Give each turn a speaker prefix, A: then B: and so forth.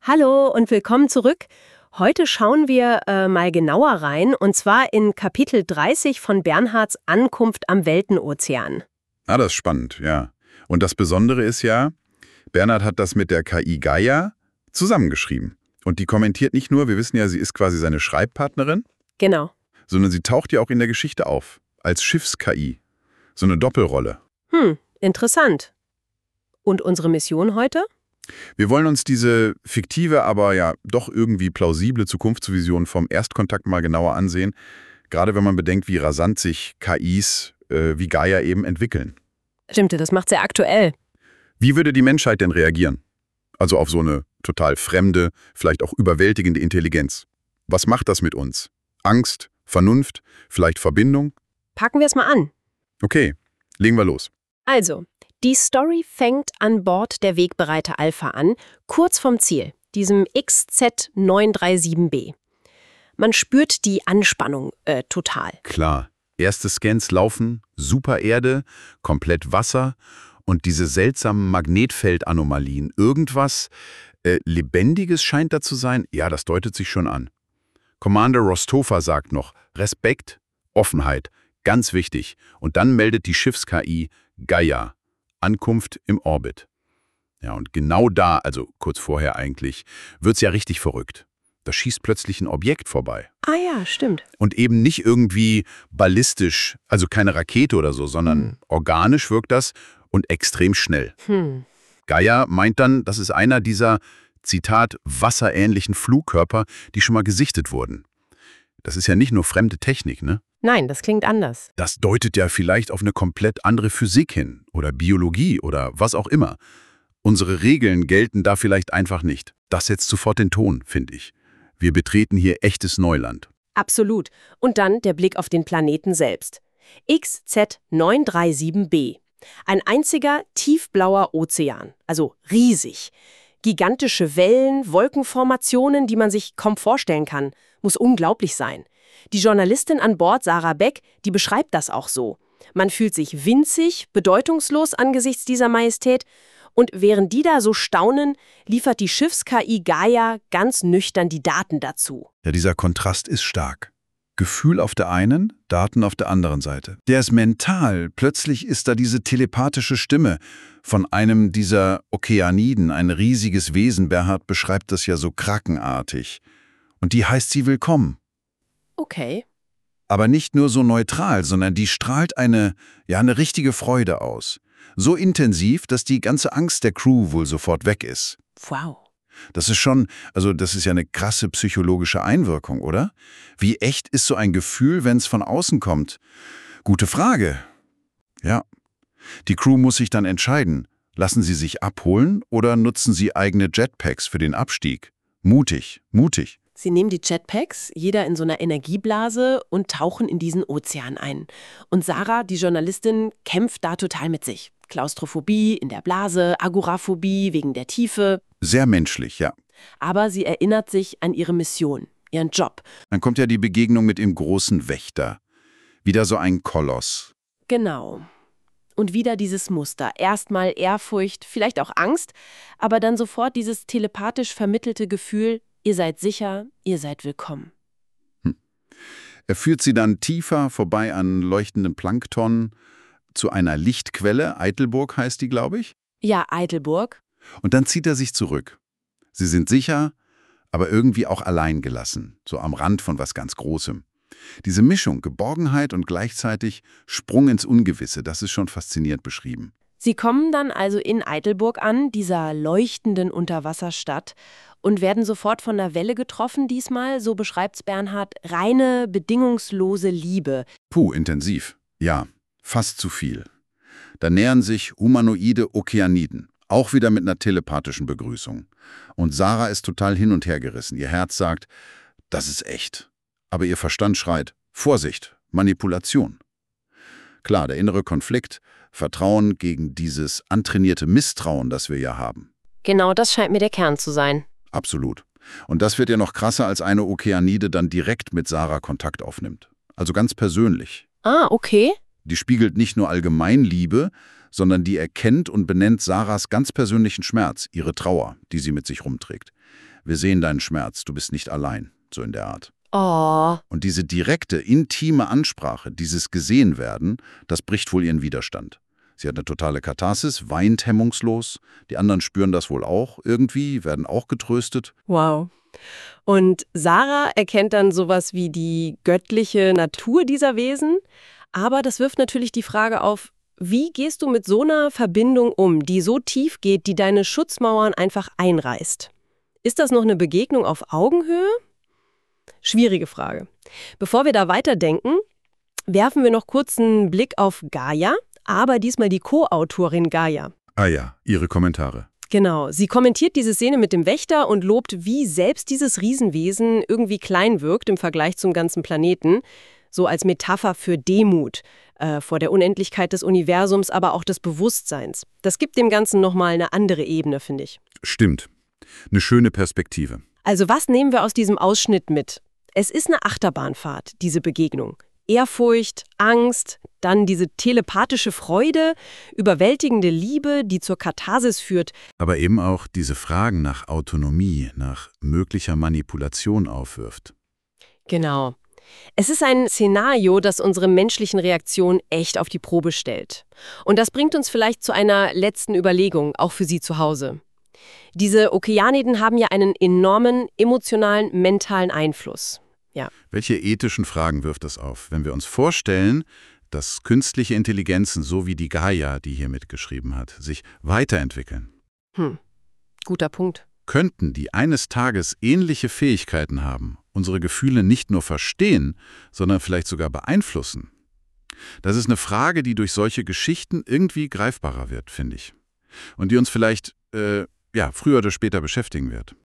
A: Hallo und willkommen zurück. Heute schauen wir mal genauer rein, und zwar in Kapitel 30 von Bernhards Ankunft am Weltenozean.
B: Ah, das ist spannend, ja. Und das Besondere ist ja, Bernhard hat das mit der KI Gaia zusammengeschrieben. Und die kommentiert nicht nur, wir wissen ja, sie ist quasi seine Schreibpartnerin,
A: Genau.
B: sondern sie taucht ja auch in der Geschichte auf, als Schiffs-KI. So eine Doppelrolle.
A: Interessant. Und unsere Mission heute?
B: Wir wollen uns diese fiktive, aber ja doch irgendwie plausible Zukunftsvision vom Erstkontakt mal genauer ansehen, gerade wenn man bedenkt, wie rasant sich KIs wie Gaia eben entwickeln.
A: Stimmt, das macht sehr aktuell.
B: Wie würde die Menschheit denn reagieren? Also auf so eine total fremde, vielleicht auch überwältigende Intelligenz. Was macht das mit uns? Angst, Vernunft, vielleicht Verbindung?
A: Packen wir es mal an.
B: Okay, legen wir los.
A: Also, die Story fängt an Bord der Wegbereiter Alpha an, kurz vom Ziel, diesem XZ937b. Man spürt die Anspannung total.
B: Klar, erste Scans laufen, super Erde, komplett Wasser und diese seltsamen Magnetfeldanomalien. Irgendwas Lebendiges scheint da zu sein? Ja, das deutet sich schon an. Commander Rostova sagt noch, Respekt, Offenheit, ganz wichtig. Und dann meldet die Schiffs-KI Gaia, Ankunft im Orbit. Ja, und genau da, also kurz vorher eigentlich, wird's ja richtig verrückt. Da schießt plötzlich ein Objekt vorbei.
A: Ah ja, stimmt.
B: Und eben nicht irgendwie ballistisch, also keine Rakete oder so, sondern organisch wirkt das und extrem schnell. Gaia meint dann, das ist einer dieser, Zitat, wasserähnlichen Flugkörper, die schon mal gesichtet wurden. Das ist ja nicht nur fremde Technik, ne?
A: Nein, das klingt anders.
B: Das deutet ja vielleicht auf eine komplett andere Physik hin oder Biologie oder was auch immer. Unsere Regeln gelten da vielleicht einfach nicht. Das setzt sofort den Ton, finde ich. Wir betreten hier echtes Neuland.
A: Absolut. Und dann der Blick auf den Planeten selbst. XZ937b. Ein einziger tiefblauer Ozean, also riesig. Gigantische Wellen, Wolkenformationen, die man sich kaum vorstellen kann. Muss unglaublich sein. Die Journalistin an Bord, Sarah Beck, die beschreibt das auch so. Man fühlt sich winzig, bedeutungslos angesichts dieser Majestät. Und während die da so staunen, liefert die Schiffs-KI Gaia ganz nüchtern die Daten dazu.
C: Ja, dieser Kontrast ist stark. Gefühl auf der einen, Daten auf der anderen Seite. Der ist mental. Plötzlich ist da diese telepathische Stimme von einem dieser Okeaniden, ein riesiges Wesen. Bernhard beschreibt das ja so krakenartig. Und die heißt sie willkommen.
A: Okay.
C: Aber nicht nur so neutral, sondern die strahlt eine richtige Freude aus. So intensiv, dass die ganze Angst der Crew wohl sofort weg ist.
A: Wow.
C: Das ist ja eine krasse psychologische Einwirkung, oder? Wie echt ist so ein Gefühl, wenn es von außen kommt? Gute Frage. Ja. Die Crew muss sich dann entscheiden. Lassen sie sich abholen oder nutzen sie eigene Jetpacks für den Abstieg? Mutig, mutig.
A: Sie nehmen die Jetpacks, jeder in so einer Energieblase, und tauchen in diesen Ozean ein. Und Sarah, die Journalistin, kämpft da total mit sich. Klaustrophobie in der Blase, Agoraphobie wegen der Tiefe.
C: Sehr menschlich, ja.
A: Aber sie erinnert sich an ihre Mission, ihren Job.
C: Dann kommt ja die Begegnung mit dem großen Wächter. Wieder so ein Koloss.
A: Genau. Und wieder dieses Muster. Erstmal Ehrfurcht, vielleicht auch Angst, aber dann sofort dieses telepathisch vermittelte Gefühl, ihr seid sicher, ihr seid willkommen.
C: Er führt sie dann tiefer vorbei an leuchtendem Plankton zu einer Lichtquelle. Eitelburg heißt die, glaube ich.
A: Ja, Eitelburg.
C: Und dann zieht er sich zurück. Sie sind sicher, aber irgendwie auch allein gelassen, so am Rand von was ganz Großem. Diese Mischung, Geborgenheit und gleichzeitig Sprung ins Ungewisse, das ist schon faszinierend beschrieben.
A: Sie kommen dann also in Eitelburg an, dieser leuchtenden Unterwasserstadt, und werden sofort von einer Welle getroffen, diesmal, so beschreibt's Bernhard, reine, bedingungslose Liebe.
C: Puh, intensiv. Ja, fast zu viel. Da nähern sich humanoide Okeaniden, auch wieder mit einer telepathischen Begrüßung. Und Sarah ist total hin und her gerissen. Ihr Herz sagt, das ist echt. Aber ihr Verstand schreit, Vorsicht, Manipulation. Klar, der innere Konflikt, Vertrauen gegen dieses antrainierte Misstrauen, das wir ja haben.
A: Genau, das scheint mir der Kern zu sein.
C: Absolut. Und das wird ja noch krasser, als eine Okeanide dann direkt mit Sarah Kontakt aufnimmt. Also ganz persönlich.
A: Ah, okay.
C: Die spiegelt nicht nur allgemein Liebe, sondern die erkennt und benennt Sarahs ganz persönlichen Schmerz, ihre Trauer, die sie mit sich rumträgt. wir sehen deinen Schmerz, du bist nicht allein, so in der Art.
A: Oh,
C: Und diese direkte, intime Ansprache, dieses Gesehenwerden, das bricht wohl ihren Widerstand. Sie hat eine totale Katharsis, weint hemmungslos. Die anderen spüren das wohl auch irgendwie, werden auch getröstet.
A: wow. Und Sarah erkennt dann sowas wie die göttliche Natur dieser Wesen. Aber das wirft natürlich die Frage auf, wie gehst du mit so einer Verbindung um, die so tief geht, die deine Schutzmauern einfach einreißt? Ist das noch eine Begegnung auf Augenhöhe? Schwierige Frage. Bevor wir da weiterdenken, werfen wir noch kurz einen Blick auf Gaia, aber diesmal die Co-Autorin Gaia.
B: Ah ja, Ihre Kommentare.
A: Genau, sie kommentiert diese Szene mit dem Wächter und lobt, wie selbst dieses Riesenwesen irgendwie klein wirkt im Vergleich zum ganzen Planeten, so als Metapher für Demut vor der Unendlichkeit des Universums, aber auch des Bewusstseins. Das gibt dem Ganzen nochmal eine andere Ebene, finde ich.
B: Stimmt. Eine schöne Perspektive.
A: Also was nehmen wir aus diesem Ausschnitt mit? Es ist eine Achterbahnfahrt, diese Begegnung. Ehrfurcht, Angst, dann diese telepathische Freude, überwältigende Liebe, die zur Katharsis führt.
B: Aber eben auch diese Fragen nach Autonomie, nach möglicher Manipulation aufwirft.
A: Genau. Es ist ein Szenario, das unsere menschlichen Reaktionen echt auf die Probe stellt. Und das bringt uns vielleicht zu einer letzten Überlegung, auch für Sie zu Hause. Diese Okeaniden haben ja einen enormen emotionalen, mentalen Einfluss. Ja.
B: Welche ethischen Fragen wirft das auf, wenn wir uns vorstellen, dass künstliche Intelligenzen, so wie die Gaia, die hier mitgeschrieben hat, sich weiterentwickeln?
A: Guter Punkt.
B: Könnten die eines Tages ähnliche Fähigkeiten haben, unsere Gefühle nicht nur verstehen, sondern vielleicht sogar beeinflussen? Das ist eine Frage, die durch solche Geschichten irgendwie greifbarer wird, finde ich. Und die uns vielleicht früher oder später beschäftigen wird.